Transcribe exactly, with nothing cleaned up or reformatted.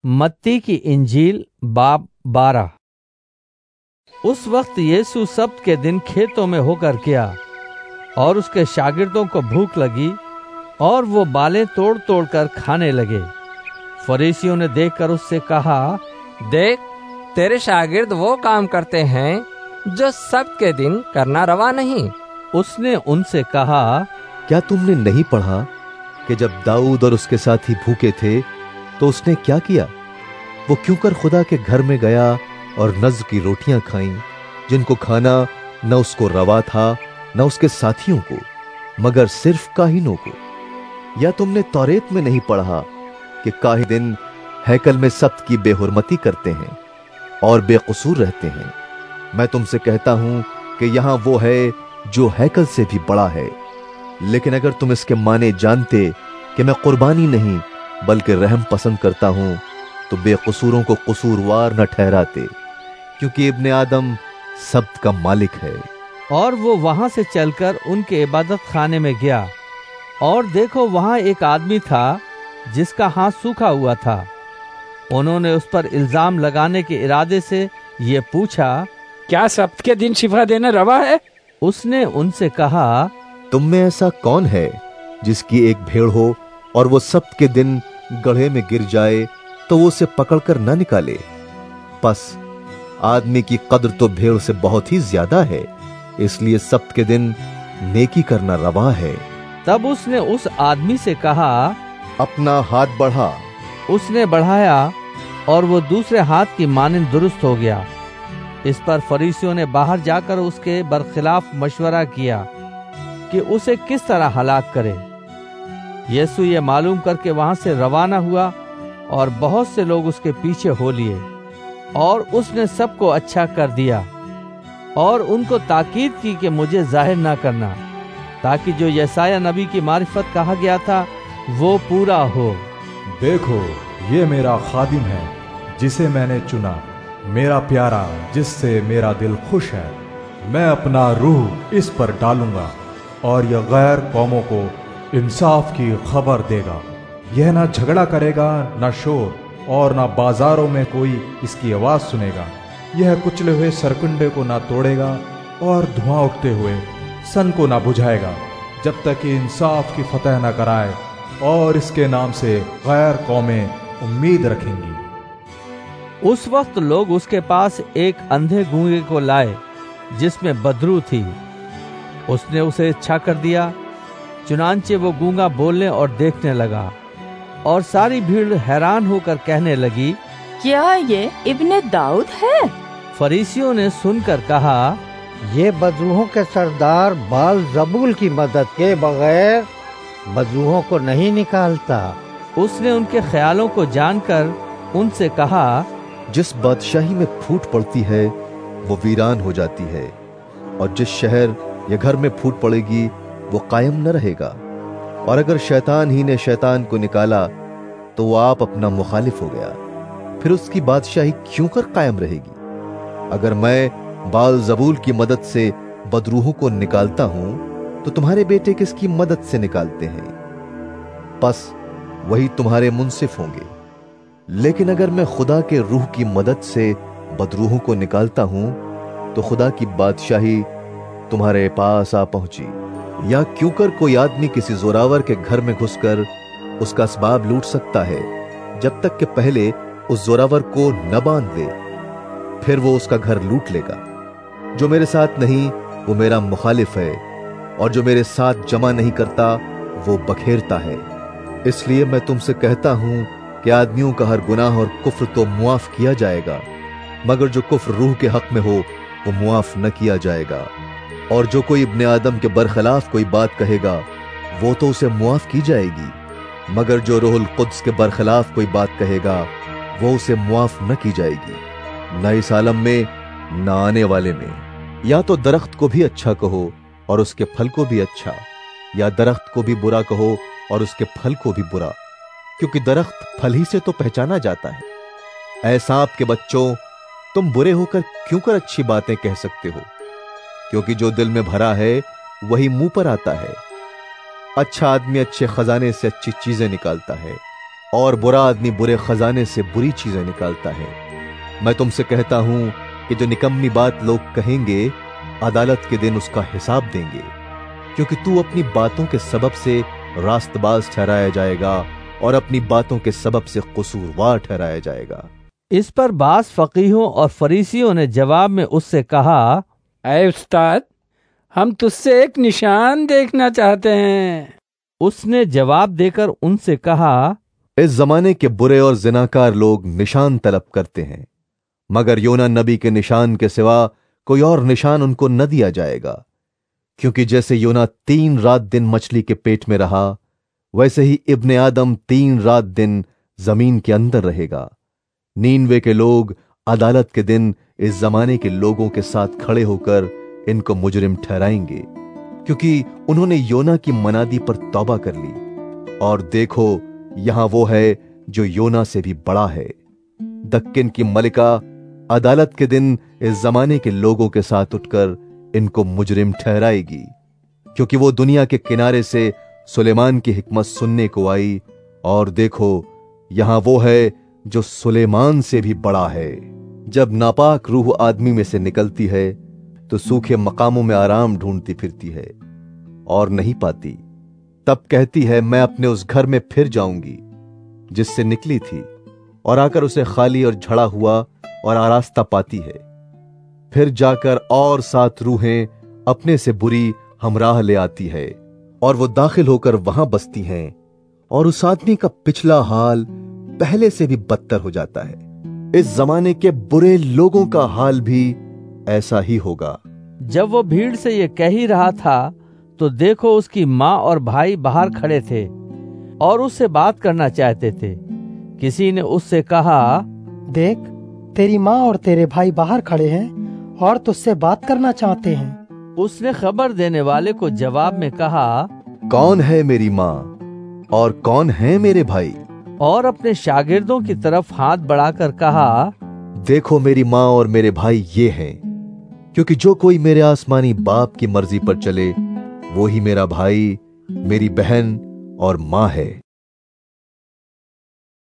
मत्ती की इंजील बाब बारह। उस वक्त यीशु सब्त के दिन खेतों में होकर गया और उसके शागिर्दों को भूख लगी और वो बालें तोड़ तोड़ कर खाने लगे। फरीसियों ने देखकर उससे कहा, देख, तेरे शागिर्द वो काम करते हैं जो सब्त के दिन करना रवा नहीं। उसने उनसे कहा, क्या तुमने नहीं पढ़ा कि जब दाऊद और उसके साथी भूखे थे तो उसने क्या किया? वो क्यों कर खुदा के घर में गया और नज़्र की रोटियां खाईं, जिनको खाना न उसको रवा था न उसके साथियों को, मगर सिर्फ काहिनों को। या तुमने तौरेत में नहीं पढ़ा कि काहिन दिन हैकल में सब्त की बेहुरमती करते हैं और बेकसूर रहते हैं? मैं तुमसे कहता हूं कि यहां वो है जो हैकल से भी बड़ा है। लेकिन अगर तुम इसके माने जानते कि मैं कुर्बानी नहीं बल्कि रहम पसंद करता हूं, तो बेकसूरों को कसूरवार न ठहराते, क्योंकि इब्ने आदम सब्त का मालिक है। और वो वहां से चलकर उनके इबादत खाने में गया, और देखो वहां एक आदमी था जिसका हाथ सूखा हुआ था। उन्होंने उस पर इल्जाम लगाने के इरादे से ये पूछा, क्या सब्त के दिन शिफा देना रवा है? उसने उनसे कहा, तुम में ऐसा कौन है जिसकी एक भेड़ हो और वो सब्त के दिन गड्ढे में गिर जाए तो वो उसे पकड़कर न निकाले? बस आदमी की कद्र तो भेड़ से बहुत ही ज्यादा है, इसलिए सब्त के दिन नेकी करना रवा है। तब उसने उस आदमी से कहा, अपना हाथ बढ़ा। उसने बढ़ाया और वो दूसरे हाथ की मानिंद दुरुस्त हो गया। इस पर फरीसियों ने बाहर जाकर उसके बरखिलाफ मशवरा किया कि उसे किस तरह हलाक करे। यीशु ये मालूम करके वहां से रवाना हुआ और बहुत से लोग उसके पीछे हो लिए, और उसने सबको अच्छा कर दिया और उनको ताकीद की कि मुझे जाहिर ना करना, ताकि जो यशायाह नबी की मारिफत कहा गया था वो पूरा हो। देखो, ये मेरा खादिम है जिसे मैंने चुना, मेरा प्यारा जिससे मेरा दिल खुश है। मैं अपना रूह इस पर डालूंगा और यह गैर कौमों को इंसाफ की खबर देगा। यह ना झगड़ा करेगा, ना शोर, और ना बाजारों में कोई इसकी आवाज सुनेगा। यह कुचले हुए सरकुंडे को ना तोड़ेगा और धुआं उठते हुए सन को ना बुझाएगा, जब तक कि इंसाफ की फतह ना कराए, और इसके नाम से गैर कौमें उम्मीद रखेंगी। उस वक्त लोग उसके पास एक अंधे गूंगे को लाए जिसमें बदरू थी। उसने उसे इच्छा कर दिया, चुनांचे वो गूंगा बोलने और देखने लगा, और सारी भीड़ हैरान होकर कहने लगी, क्या ये इब्ने दाऊद है? फरीसियों ने सुनकर कहा, ये बदरूहों के सरदार बाल जबूल की मदद के बगैर बदरूहों को नहीं निकालता। उसने उनके ख्यालों को जानकर उनसे कहा, जिस बादशाही में फूट पड़ती है वो वीरान हो जाती है, और जिस शहर या घर में फूट पड़ेगी वो कायम न रहेगा। और अगर शैतान ही ने शैतान को निकाला तो वो आप अपना मुखालिफ हो गया, फिर उसकी बादशाही क्यों कर कायम रहेगी? अगर मैं बाल जबूल की मदद से बदरूहों को निकालता हूं तो तुम्हारे बेटे किसकी मदद से निकालते हैं? बस वही तुम्हारे मुंसिफ होंगे। लेकिन अगर मैं खुदा के रूह की मदद से बदरूहों को निकालता हूं तो खुदा की बादशाही तुम्हारे पास आ पहुंची। या क्यों कर कोई आदमी किसी जोरावर के घर में घुसकर उसका असबाब लूट सकता है, जब तक कि पहले उस जोरावर को न बांध दे? फिर वो उसका घर लूट लेगा। जो मेरे साथ नहीं वो मेरा मुखालिफ है, और जो मेरे साथ जमा नहीं करता वो बखेरता है। इसलिए मैं तुमसे कहता हूं कि आदमियों का हर गुनाह और कुफ्र तो मुआफ किया जाएगा, मगर जो कुफ्र रूह के हक में हो वो मुआफ न किया जाएगा। और जो कोई इब्ने आदम के बरखिलाफ कोई बात कहेगा वो तो उसे मुआफ की जाएगी, मगर जो रूहुल कुद्स के बरखिलाफ कोई बात कहेगा वो उसे मुआफ न की जाएगी, न इस आलम में न आने वाले में। या तो दरख्त को भी अच्छा कहो और उसके फल को भी अच्छा, या दरख्त को भी बुरा कहो और उसके फल को भी बुरा, क्योंकि दरख्त फल ही से तो पहचाना जाता है। ऐ सांप के बच्चों, तुम बुरे होकर क्यों कर अच्छी बातें कह सकते हो? क्योंकि जो दिल में भरा है वही मुंह पर आता है। अच्छा आदमी अच्छे खजाने से अच्छी चीजें निकालता है, और बुरा आदमी बुरे खजाने से बुरी चीजें निकालता है। मैं तुमसे कहता हूं कि जो निकम्मी बात लोग कहेंगे, अदालत के दिन उसका हिसाब देंगे, क्योंकि तू अपनी बातों के सबब से रास्तबाज ठहराया जाएगा और अपनी बातों के सबब से कसूरवार ठहराया जाएगा। इस पर बास फकीहों और फरीसियों ने जवाब में उससे कहा, ऐ उस्ताद, हम तुझसे एक निशान देखना चाहते हैं। उसने जवाब देकर उनसे कहा, इस जमाने के बुरे और जिनाकार लोग निशान तलब करते हैं, मगर योना नबी के निशान के सिवा कोई और निशान उनको न दिया जाएगा, क्योंकि जैसे योना तीन रात दिन मछली के पेट में रहा, वैसे ही इब्ने आदम तीन रात दिन जमीन के अंदर रहेगा। नीनवे के लोग अदालत के दिन इस जमाने के लोगों के साथ खड़े होकर इनको मुजरिम ठहराएंगे, क्योंकि उन्होंने योना की मनादी पर तौबा कर ली। और देखो, यहां वो है जो योना से भी बड़ा है। दक्कन की मलिका अदालत के दिन इस जमाने के लोगों के साथ उठकर इनको मुजरिम ठहराएगी, क्योंकि वो दुनिया के किनारे से सुलेमान की हिकमत सुनने को आई। और देखो, यहां वो है जो सुलेमान से भी बड़ा है। जब नापाक रूह आदमी में से निकलती है तो सूखे मकामों में आराम ढूंढती फिरती है और नहीं पाती। तब कहती है, मैं अपने उस घर में फिर जाऊंगी जिससे निकली थी, और आकर उसे खाली और झड़ा हुआ और आरास्ता पाती है। फिर जाकर और सात रूहें अपने से बुरी हमराह ले आती है, और वो दाखिल होकर वहां बसती हैं, और उस आदमी का पिछला हाल पहले से भी बदतर हो जाता है। इस जमाने के बुरे लोगों का हाल भी ऐसा ही होगा। जब वो भीड़ से ये कह ही रहा था तो देखो, उसकी माँ और भाई बाहर खड़े थे और उससे बात करना चाहते थे। किसी ने उससे कहा, देख, तेरी माँ और तेरे भाई बाहर खड़े हैं और तुझसे बात करना चाहते हैं। उसने खबर देने वाले को जवाब में कहा, कौन है मेरी माँ और कौन है मेरे भाई? और अपने शागिर्दों की तरफ हाथ बढ़ाकर कहा, देखो, मेरी माँ और मेरे भाई ये हैं, क्योंकि जो कोई मेरे आसमानी बाप की मर्जी पर चले, वो ही मेरा भाई, मेरी बहन और माँ है।